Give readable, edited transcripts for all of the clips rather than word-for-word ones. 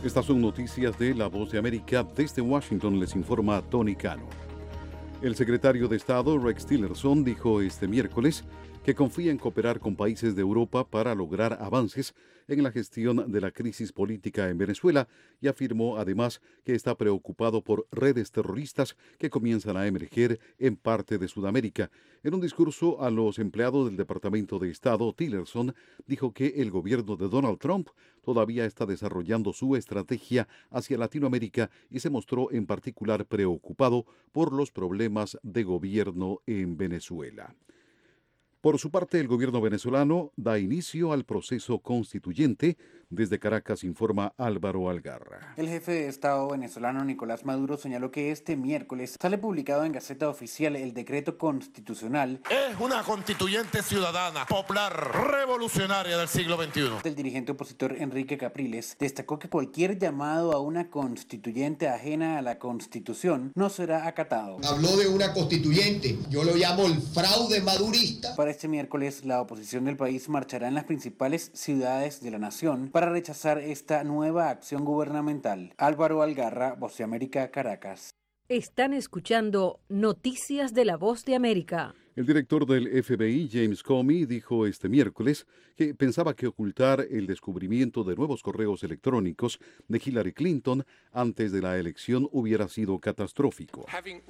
Estas son noticias de La Voz de América. Desde Washington les informa Tony Cano. El secretario de Estado, Rex Tillerson, dijo este miércoles que confía en cooperar con países de Europa para lograr avances en la gestión de la crisis política en Venezuela y afirmó además que está preocupado por redes terroristas que comienzan a emerger en parte de Sudamérica. En un discurso a los empleados del Departamento de Estado, Tillerson dijo que el gobierno de Donald Trump todavía está desarrollando su estrategia hacia Latinoamérica y se mostró en particular preocupado por los problemas de gobierno en Venezuela. Por su parte, el gobierno venezolano da inicio al proceso constituyente. Desde Caracas informa Álvaro Algarra. El jefe de Estado venezolano Nicolás Maduro señaló que este miércoles sale publicado en Gaceta Oficial el decreto constitucional. Es una constituyente ciudadana, popular, revolucionaria del siglo XXI. El dirigente opositor Enrique Capriles destacó que cualquier llamado a una constituyente ajena a la Constitución no será acatado. Habló de una constituyente, yo lo llamo el fraude madurista. Para este miércoles, la oposición del país marchará en las principales ciudades de la nación para rechazar esta nueva acción gubernamental. Álvaro Algarra, Voz de América, Caracas. Están escuchando Noticias de la Voz de América. El director del FBI, James Comey, dijo este miércoles que pensaba que ocultar el descubrimiento de nuevos correos electrónicos de Hillary Clinton antes de la elección hubiera sido catastrófico.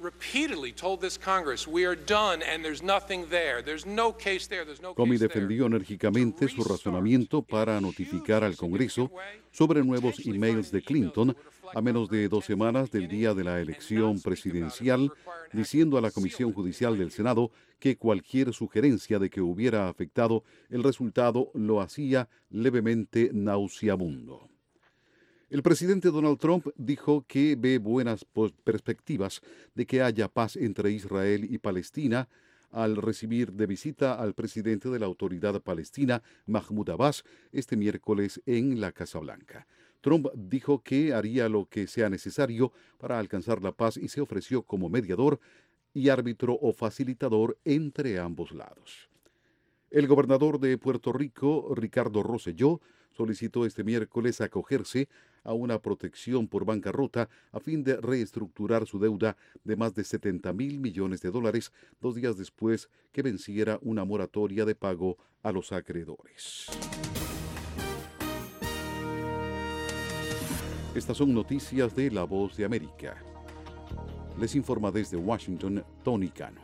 Comey defendió enérgicamente su razonamiento para notificar al Congreso sobre nuevos emails de Clinton a menos de 2 semanas del día de la elección presidencial, diciendo a la Comisión Judicial del Senado que cualquier sugerencia de que hubiera afectado el resultado lo hacía levemente nauseabundo. El presidente Donald Trump dijo que ve buenas perspectivas de que haya paz entre Israel y Palestina al recibir de visita al presidente de la Autoridad Palestina, Mahmoud Abbas, este miércoles en la Casa Blanca. Trump dijo que haría lo que sea necesario para alcanzar la paz y se ofreció como mediador y árbitro o facilitador entre ambos lados. El gobernador de Puerto Rico, Ricardo Rosselló, solicitó este miércoles acogerse a una protección por bancarrota a fin de reestructurar su deuda de más de $70,000 millones, 2 días después que venciera una moratoria de pago a los acreedores. Estas son noticias de La Voz de América. Les informa desde Washington, Tony Cano.